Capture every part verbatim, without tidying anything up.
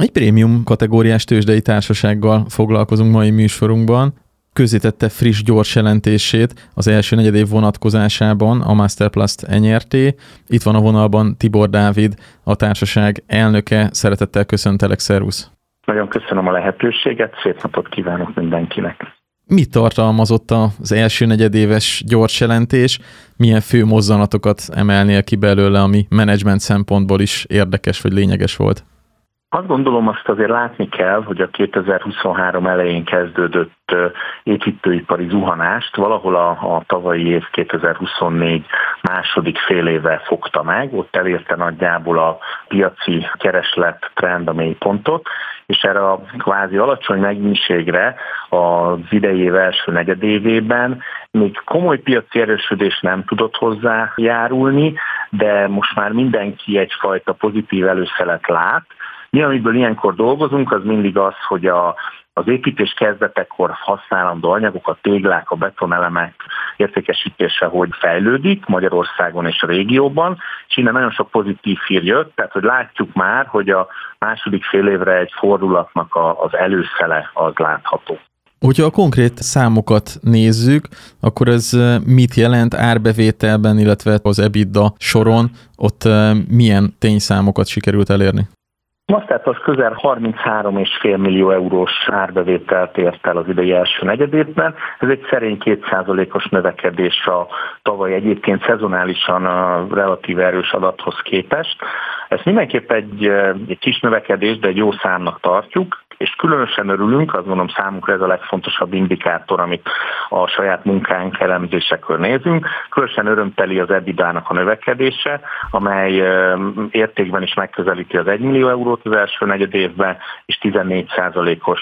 Egy prémium kategóriás tőzsdei társasággal foglalkozunk mai műsorunkban. Közzétette friss gyors jelentését az első negyedév vonatkozásában a Masterplast en er té. Itt van a vonalban Tibor Dávid, a társaság elnöke. Szeretettel köszöntelek, szervusz! Nagyon köszönöm a lehetőséget, szép napot kívánok mindenkinek! Mit tartalmazott az első negyedéves gyors jelentés? Milyen fő mozzanatokat emelnél ki belőle, ami menedzsment szempontból is érdekes vagy lényeges volt? Azt gondolom, azt azért látni kell, hogy a kétezer-huszonhárom elején kezdődött építőipari zuhanást valahol a, a tavalyi év kétezer-huszonnégy második fél éve fogta meg, ott elérte nagyjából a piaci kereslet trend a mélypontot, és erre a kvázi alacsony megnyitségre az idei év első negyedévében még komoly piaci erősödés nem tudott hozzájárulni, de most már mindenki egyfajta pozitív előszelet lát. Mi, amiből ilyenkor dolgozunk, az mindig az, hogy a, az építés kezdetekor használandó anyagok, a téglák, a betonelemek értékesítése hogy fejlődik Magyarországon és a régióban, és innen nagyon sok pozitív hír jött, tehát hogy látjuk már, hogy a második fél évre egy fordulatnak a, az előszele az látható. Hogyha a konkrét számokat nézzük, akkor ez mit jelent árbevételben, illetve az EBITDA soron, ott milyen tényszámokat sikerült elérni? Most az közel harminchárom egész öt millió eurós árbevételt ért el az idei első negyedévben. Ez egy szerény két százalékos növekedés a tavaly egyébként szezonálisan a relatív erős adathoz képest. Ez mindenképp egy, egy kis növekedés, de egy jó számnak tartjuk, és különösen örülünk, azt gondolom számunkra ez a legfontosabb indikátor, amit a saját munkánk elemzésekről nézünk. Különösen örömteli az EBITDA-nak a növekedése, amely értékben is megközelíti az egy millió eurót az első negyedévben, és tizennégy százalékos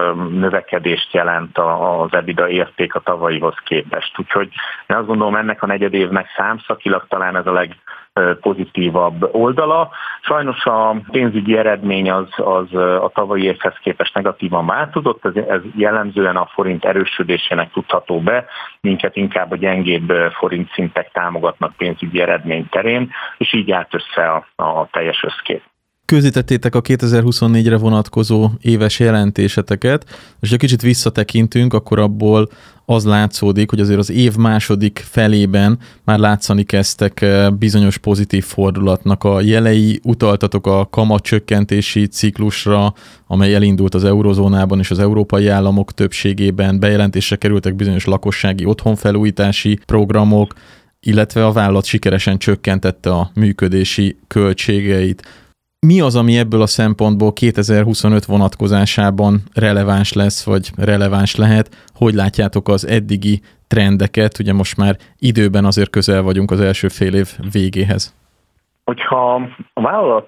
növekedést jelent az EBITDA érték a tavalyihoz képest. Úgyhogy én azt gondolom, ennek a negyedévnek számszakilag talán ez a leg pozitívabb oldala. Sajnos a pénzügyi eredmény az, az a tavalyi évhez képest negatívan változott, ez, ez jellemzően a forint erősödésének tudható be, minket inkább a gyengébb forint szintek támogatnak pénzügyi eredmény terén, és így állt össze a, a teljes összkép. Közzétettétek a kétezer-huszonnégyre vonatkozó éves jelentéseteket, és ha kicsit visszatekintünk, akkor abból az látszódik, hogy azért az év második felében már látszani kezdtek bizonyos pozitív fordulatnak a jelei, utaltatok a kamatcsökkentési ciklusra, amely elindult az eurozónában és az európai államok többségében, bejelentésre kerültek bizonyos lakossági otthonfelújítási programok, illetve a vállalat sikeresen csökkentette a működési költségeit. Mi az, ami ebből a szempontból kétezer-huszonöt vonatkozásában releváns lesz, vagy releváns lehet? Hogy látjátok az eddigi trendeket? Ugye most már időben azért közel vagyunk az első fél év végéhez. Hogyha a vállalat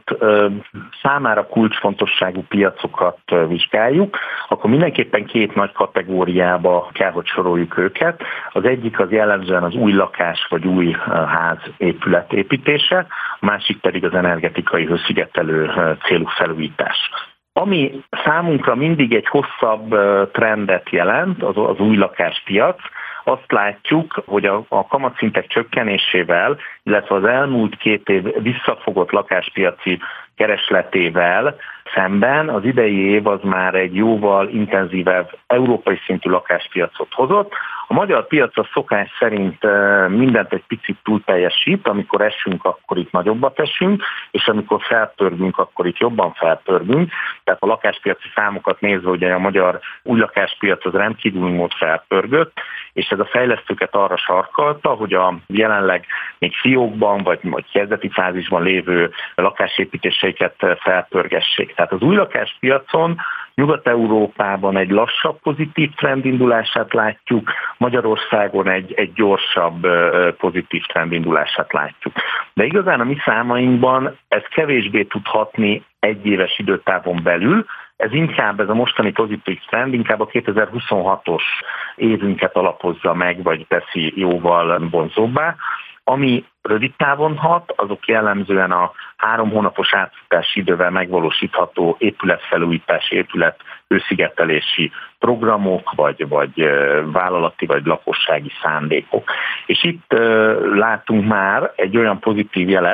számára kulcsfontosságú piacokat vizsgáljuk, akkor mindenképpen két nagy kategóriába kell, hogy soroljuk őket. Az egyik az jellemzően az új lakás vagy új ház épületépítése, a másik pedig az energetikai hőszigetelő célú felújítás. Ami számunkra mindig egy hosszabb trendet jelent, az, az új lakáspiac. Azt látjuk, hogy a, a kamatszintek csökkenésével, illetve az elmúlt két év visszafogott lakáspiaci keresletével szemben az idei év az már egy jóval intenzívebb európai szintű lakáspiacot hozott. A magyar piac a szokás szerint mindent egy picit túl teljesít, amikor esünk, akkor itt nagyobbat esünk, és amikor felpörgünk, akkor itt jobban felpörgünk. Tehát a lakáspiaci számokat nézve, ugye a magyar új lakáspiac az rendkívül mód felpörgött, és ez a fejlesztőket arra sarkalta, hogy a jelenleg még fiókban vagy, vagy kezdeti fázisban lévő lakásépítéseiket felpörgessék. Tehát az új lakáspiacon Nyugat-Európában egy lassabb pozitív trendindulását látjuk, Magyarországon egy, egy gyorsabb pozitív trendindulását látjuk. De igazán a mi számainkban ez kevésbé tud hatni egy éves időtávon belül, ez inkább, ez a mostani pozitív trend inkább a kétezer-huszonhatos évünket alapozza meg, vagy teszi jóval vonzóbbá. Ami rövid távon hat, azok jellemzően a három hónapos átfutási idővel megvalósítható épületfelújítási, épület hőszigetelési programok, vagy, vagy vállalati, vagy lakossági szándékok. És itt uh, látunk már egy olyan pozitív jelet,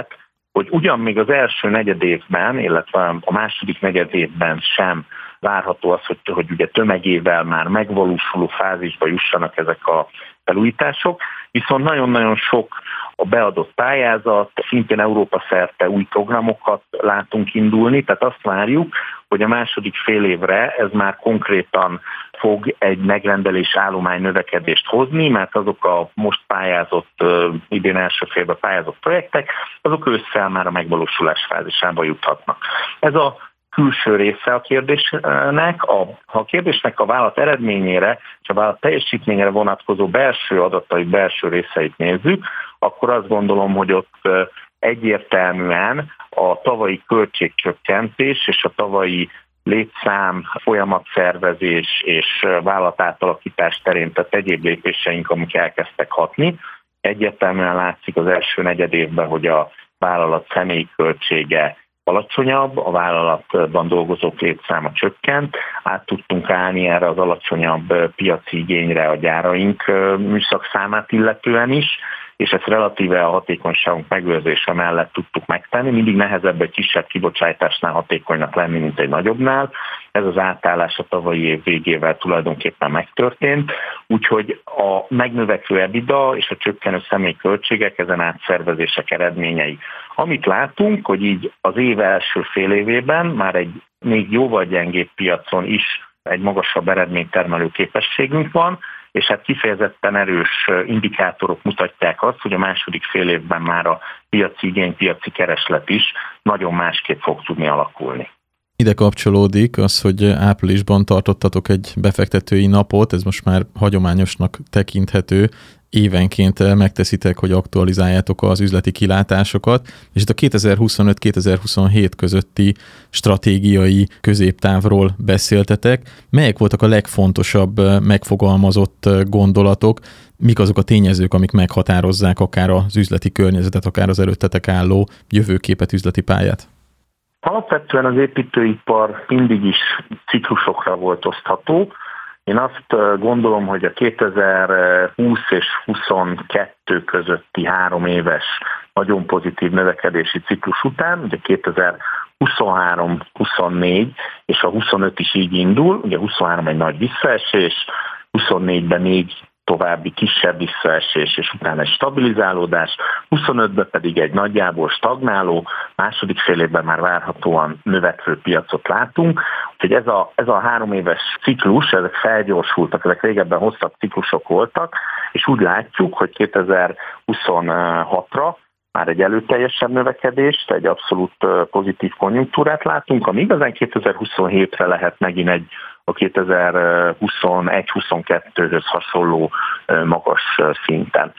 hogy ugyan még az első negyedévben, illetve a második negyedévben sem várható az, hogy, hogy ugye tömegével már megvalósuló fázisba jussanak ezek a felújítások, viszont nagyon-nagyon sok a beadott pályázat, szintén Európa szerte új programokat látunk indulni, tehát azt várjuk, hogy a második fél évre ez már konkrétan fog egy megrendelés állomány növekedést hozni, mert azok a most pályázott, idén első félben pályázott projektek, azok ősszel már a megvalósulás fázisába juthatnak. Ez a külső része a kérdésnek, a, ha a kérdésnek a vállalat eredményére és a vállalat teljesítményére vonatkozó belső adatai, belső részeit nézzük, akkor azt gondolom, hogy ott egyértelműen a tavalyi költségcsökkentés és a tavalyi létszám, folyamatszervezés és vállalatátalakítás terén, tehát egyéb lépéseink, amik elkezdtek hatni. Egyértelműen látszik az első negyedévben, hogy a vállalat személyi költsége alacsonyabb, a vállalatban dolgozók létszáma csökkent, át tudtunk állni erre az alacsonyabb piaci igényre a gyáraink műszakszámát illetően is, és ezt relatíve a hatékonyságunk megőrzése mellett tudtuk megtenni. Mindig nehezebb egy kisebb kibocsátásnál hatékonynak lenni, mint egy nagyobbnál. Ez az átállás a tavalyi év végével tulajdonképpen megtörtént, úgyhogy a megnövekvő EBITDA és a csökkenő személyköltségek ezen átszervezések eredményei. Amit látunk, hogy így az év első fél évében már egy még jóval gyengébb piacon is egy magasabb eredménytermelő képességünk van, és hát kifejezetten erős indikátorok mutatják azt, hogy a második fél évben már a piaci igény, piaci kereslet is nagyon másképp fog tudni alakulni. Ide kapcsolódik az, hogy áprilisban tartottatok egy befektetői napot, ez most már hagyományosnak tekinthető, évenként megteszitek, hogy aktualizáljátok az üzleti kilátásokat, és itt a kétezer-huszonöt kétezer-huszonhét közötti stratégiai középtávról beszéltetek. Melyek voltak a legfontosabb megfogalmazott gondolatok, mik azok a tényezők, amik meghatározzák akár az üzleti környezetet, akár az előttetek álló jövőképet, üzleti pályát? Alapvetően az építőipar mindig is ciklusokra volt osztható. Én azt gondolom, hogy a kétezer-húsz és huszonkettő közötti három éves nagyon pozitív növekedési ciklus után, ugye kétezer-huszonhárom huszonnégy és a huszonöt is így indul, ugye huszonhárom egy nagy visszaesés, huszonnégyben négy további kisebb visszaesés, és utána egy stabilizálódás, huszonötben pedig egy nagyjából stagnáló, második fél évben már várhatóan növekvő piacot látunk. Úgyhogy ez a, ez a három éves ciklus, ezek felgyorsultak, ezek régebben hosszabb ciklusok voltak, és úgy látjuk, hogy kétezer-huszonhatra már egy előteljesebb növekedést, egy abszolút pozitív konjunktúrát látunk, ami igazán kétezer-huszonhétre lehet megint egy a kétezer-huszonegy huszonkettőhöz hasonló magas szinten.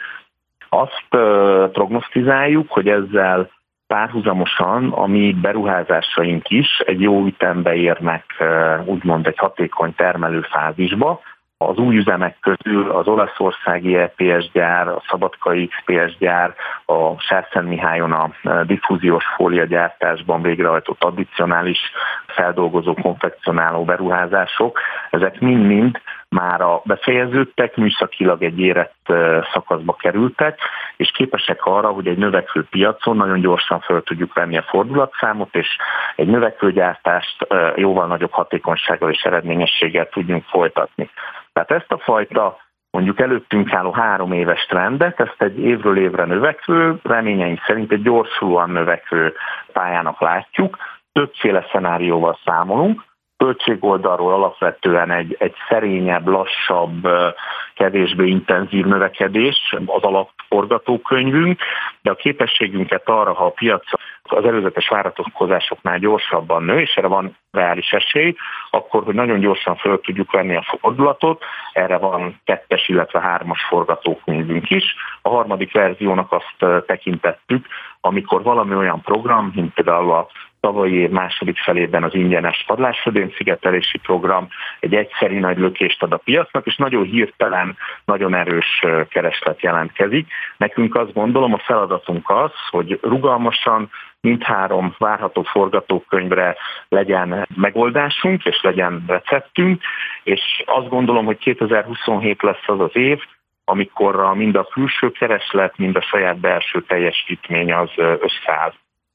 Azt prognosztizáljuk, hogy ezzel párhuzamosan a mi beruházásaink is egy jó ütembe érnek úgymond egy hatékony termelő fázisba. Az új üzemek közül az olaszországi é pé es gyár, a szabadkai iksz pé es gyár, a Sárszentmihályon a diffúziós fólia gyártásban végrehajtott addicionális feldolgozó, konfekcionáló beruházások, ezek mind-mind már a befejeződtek, műszakilag egy érett szakaszba kerültek, és képesek arra, hogy egy növekvő piacon nagyon gyorsan föl tudjuk venni a fordulatszámot, és egy növekvő gyártást jóval nagyobb hatékonysággal és eredményességgel tudjunk folytatni. Tehát ezt a fajta mondjuk előttünk álló három éves trendet, ezt egy évről évre növekvő, reményeink szerint egy gyorsulóan növekvő pályának látjuk, többféle szenárióval számolunk, költségoldalról alapvetően egy, egy szerényebb, lassabb, kevésbé intenzív növekedés az alapforgatókönyvünk, de a képességünket arra, ha a piac az előzetes várakozásoknál gyorsabban nő, és erre van reális esély, akkor, hogy nagyon gyorsan föl tudjuk venni a fordulatot, erre van kettes, illetve hármas forgatókönyvünk is. A harmadik verziónak azt tekintettük, amikor valami olyan program, mint például a tavalyi év második felében az ingyenes padlásfödén szigetelési program egy egyszeri nagy lökést ad a piacnak, és nagyon hirtelen, nagyon erős kereslet jelentkezik. Nekünk azt gondolom, a feladatunk az, hogy rugalmasan mindhárom várható forgatókönyvre legyen megoldásunk, és legyen receptünk, és azt gondolom, hogy kétezer-huszonhét lesz az az év, amikor mind a külső kereslet, mind a saját belső teljesítmény az összeáll.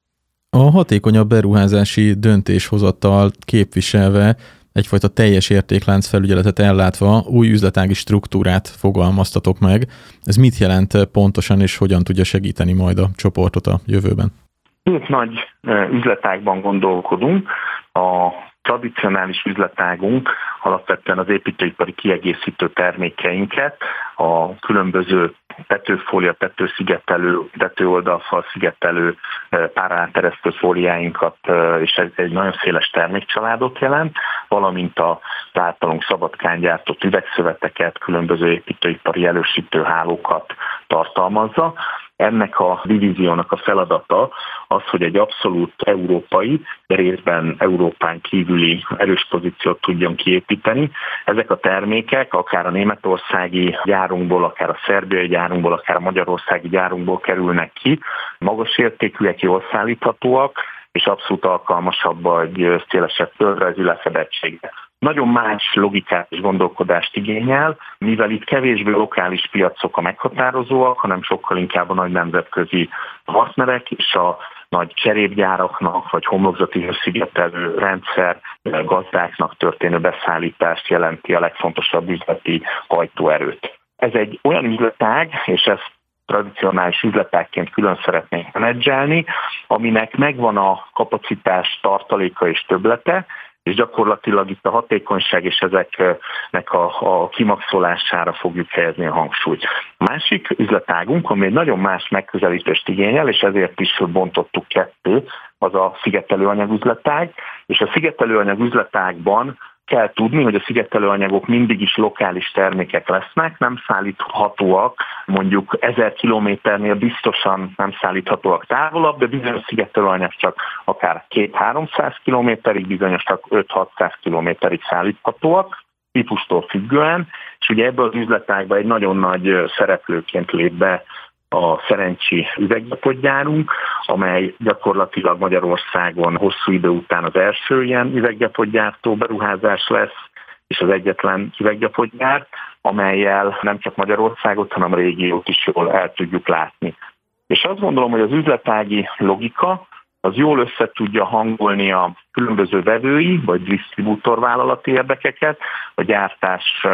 A hatékonyabb beruházási döntéshozattal képviselve, egyfajta teljes értéklánc felügyeletet ellátva új üzletági struktúrát fogalmaztatok meg. Ez mit jelent pontosan, és hogyan tudja segíteni majd a csoportot a jövőben? Két nagy üzletágban gondolkodunk. A tradicionális üzletágunk alapvetően az építőipari kiegészítő termékeinket, a különböző tetőfólia, tetőszigetelő, tetőoldalfal szigetelő páraáteresztő fóliáinkat, és ez egy nagyon széles termékcsaládot jelent, valamint az általunk Szabadkán gyártott üvegszöveteket, különböző építőipari erősítő hálókat tartalmazza. Ennek a divíziónak a feladata az, hogy egy abszolút európai, de részben Európán kívüli erős pozíciót tudjon kiépíteni. Ezek a termékek akár a németországi gyárunkból, akár a szerbiai gyárunkból, akár a magyarországi gyárunkból kerülnek ki, magas értékűek, jól szállíthatóak, és abszolút alkalmasabb egy szélesebb földrajzi lefedettségre. Nagyon más logikát és gondolkodást igényel, mivel itt kevésbé lokális piacok a meghatározóak, hanem sokkal inkább a nagy nemzetközi partnerek és a nagy cserépgyáraknak vagy homlokzati hőszigetelő rendszer gazdáknak történő beszállítást jelenti a legfontosabb üzleti hajtóerőt. Ez egy olyan üzletág, és ezt tradicionális üzletágként külön szeretnénk menedzselni, aminek megvan a kapacitás, tartaléka és többlete, és gyakorlatilag itt a hatékonyság és ezeknek a, a kimaxolására fogjuk helyezni a hangsúlyt. A másik üzletágunk, ami egy nagyon más megközelítést igényel, és ezért is bontottuk ketté, az a szigetelőanyag üzletág, és a szigetelőanyag üzletágban kell tudni, hogy a szigetelőanyagok mindig is lokális termékek lesznek, nem szállíthatóak, mondjuk ezer kilométernél biztosan nem szállíthatóak távolabb, de bizonyos szigetelőanyag csak akár kétszáz-háromszáz kilométerig, bizonyos csak öt-hatszáz kilométerig szállíthatóak, típustól függően, és ugye ebből az üzletágban egy nagyon nagy szereplőként lép be a Szerencsi üveggyapotgyárunk, amely gyakorlatilag Magyarországon hosszú idő után az első ilyen üveggyapotgyártó beruházás lesz, és az egyetlen üveggyapotgyár, amellyel nem csak Magyarországot, hanem a régiót is jól el tudjuk látni. És azt gondolom, hogy az üzletági logika az jól össze tudja hangolni a különböző vevői vagy disztribútorvállalati érdekeket a gyártás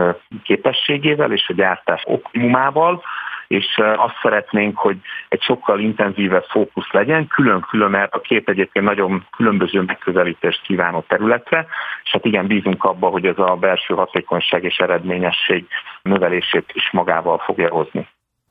képességével és a gyártás optimumával, és azt szeretnénk, hogy egy sokkal intenzívebb fókusz legyen, külön-külön erre a két egyébként nagyon különböző megközelítést kívánó területre, és hát igen, bízunk abba, hogy ez a belső hatékonyság és eredményesség növelését is magával fogja hozni.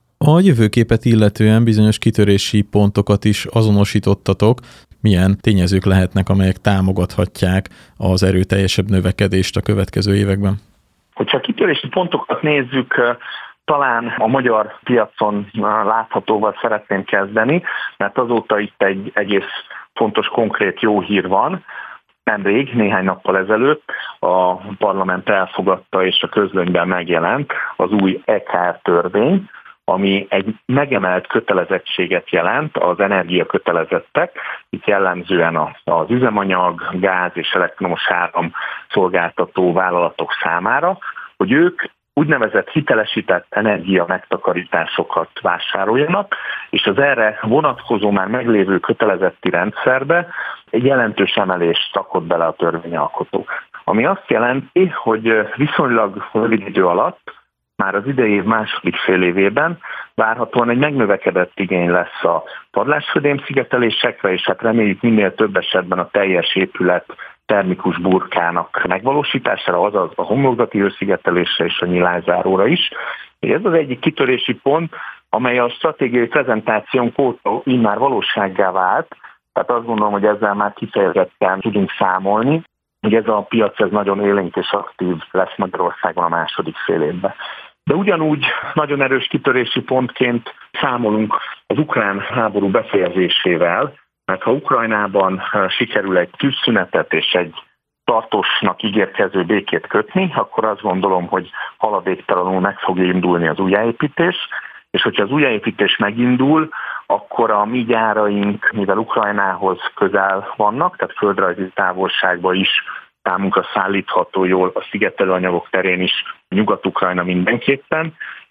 A jövőképet illetően bizonyos kitörési pontokat is azonosítottatok. Milyen tényezők lehetnek, amelyek támogathatják az erőteljesebb növekedést a következő években? Hogyha a kitörési pontokat nézzük, talán a magyar piacon láthatóval szeretném kezdeni, mert azóta itt egy egész fontos, konkrét jó hír van. Nemrég, néhány nappal ezelőtt a parlament elfogadta és a közlönyben megjelent az új é ká er törvény, ami egy megemelt kötelezettséget jelent az energiakötelezettek, itt jellemzően az üzemanyag, gáz és elektromos áram szolgáltató vállalatok számára, hogy ők úgynevezett hitelesített energia megtakarításokat vásároljanak, és az erre vonatkozó már meglévő kötelezetti rendszerbe egy jelentős emelést rakott bele a törvényalkotó. Ami azt jelenti, hogy viszonylag rövid idő alatt, már az idei év második fél évében várhatóan egy megnövekedett igény lesz a padlásfödém-szigetelésekre, és hát reméljük minél több esetben a teljes épület termikus burkának megvalósítására, azaz a homlokzati hőszigetelésre és a nyilázáróra is. Ez az egyik kitörési pont, amely a stratégiai prezentációnk óta immár valósággá vált, tehát azt gondolom, hogy ezzel már kifejezetten tudunk számolni, hogy ez a piac ez nagyon élénk és aktív lesz Magyarországon a második fél évben. De ugyanúgy nagyon erős kitörési pontként számolunk az ukrán háború befejezésével, mert ha Ukrajnában sikerül egy tűzszünetet és egy tartósnak ígérkező békét kötni, akkor azt gondolom, hogy haladéktalanul meg fog indulni az újjáépítés, és hogyha az újjáépítés megindul, akkor a mi gyáraink, mivel Ukrajnához közel vannak, tehát földrajzi távolságban is számunkra szállítható jól a szigetelőanyagok terén is Nyugat-Ukrajna mindenképpen,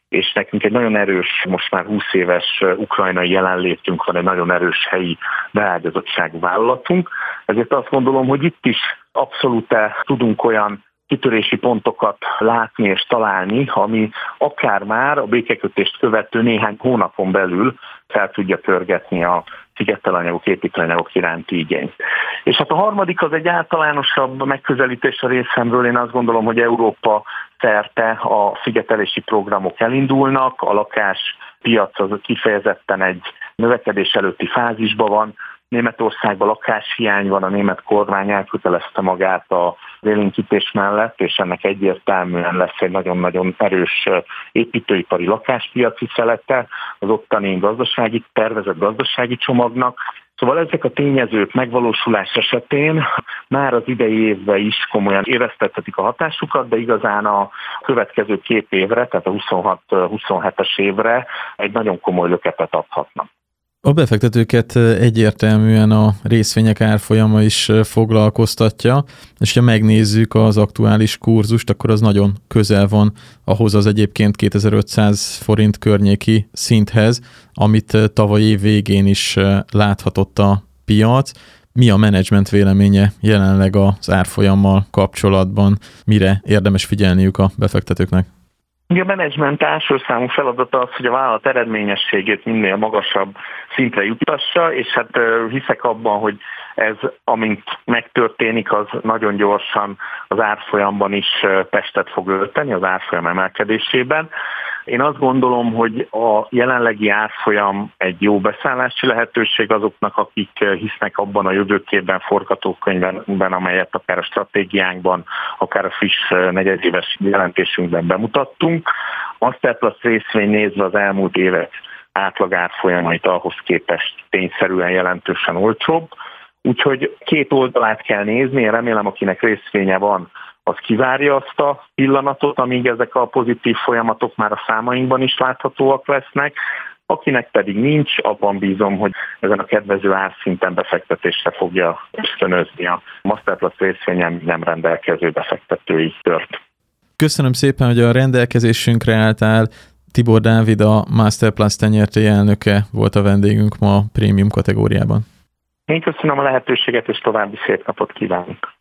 és nekünk egy nagyon erős, most már húsz éves ukrajnai jelenlétünk van, egy nagyon erős helyi beágyazottságú vállalatunk. Ezért azt gondolom, hogy itt is abszolút tudunk olyan kitörési pontokat látni és találni, ami akár már a békekötést követő néhány hónapon belül fel tudja pörgetni a szigetelanyagok, építőanyagok iránti igényt. És hát a harmadik az egy általánosabb megközelítés a részemről. Én azt gondolom, hogy Európa szerte a szigetelési programok elindulnak, a lakáspiac az kifejezetten egy növekedés előtti fázisban van. Németországban lakáshiány van, a német kormány elkötelezte magát a élénkítés mellett, és ennek egyértelműen lesz egy nagyon-nagyon erős építőipari lakáspiaci szelete az ottani gazdasági, tervezett gazdasági csomagnak. Szóval ezek a tényezők megvalósulás esetén már az idei évben is komolyan éreztethetik a hatásukat, de igazán a következő két évre, tehát a huszonhat huszonhetes évre egy nagyon komoly löketet adhatnak. A befektetőket egyértelműen a részvények árfolyama is foglalkoztatja, és ha megnézzük az aktuális kurzust, akkor az nagyon közel van ahhoz az egyébként kétezer-ötszáz forint környéki szinthez, amit tavaly év végén is láthatott a piac. Mi a menedzsment véleménye jelenleg az árfolyammal kapcsolatban? Mire érdemes figyelniük a befektetőknek? A menedzsment első számú feladata az, hogy a vállalat eredményességét minél magasabb szintre jutassa, és hát hiszek abban, hogy ez, amint megtörténik, az nagyon gyorsan az árfolyamban is testet fog ölteni, az árfolyam emelkedésében. Én azt gondolom, hogy a jelenlegi árfolyam egy jó beszállási lehetőség azoknak, akik hisznek abban a jövőképben, forgatókönyvben, amelyet akár a stratégiánkban, akár a friss negyedéves jelentésünkben bemutattunk. Masterplast részvény nézve az elmúlt évek átlag árfolyamait ahhoz képest tényszerűen jelentősen olcsóbb. Úgyhogy két oldalát kell nézni, én remélem, akinek részvénye van, az kivárja azt a pillanatot, amíg ezek a pozitív folyamatok már a számainkban is láthatóak lesznek. Akinek pedig nincs, abban bízom, hogy ezen a kedvező árszinten befektetésre fogja ösztönözni a Masterplast részvényen nem rendelkező befektetői kört. Köszönöm szépen, hogy a rendelkezésünkre álltál. Tibor Dávid, a Masterplast tenyértély elnöke volt a vendégünk ma a prémium kategóriában. Én köszönöm a lehetőséget, és további szép napot kívánok.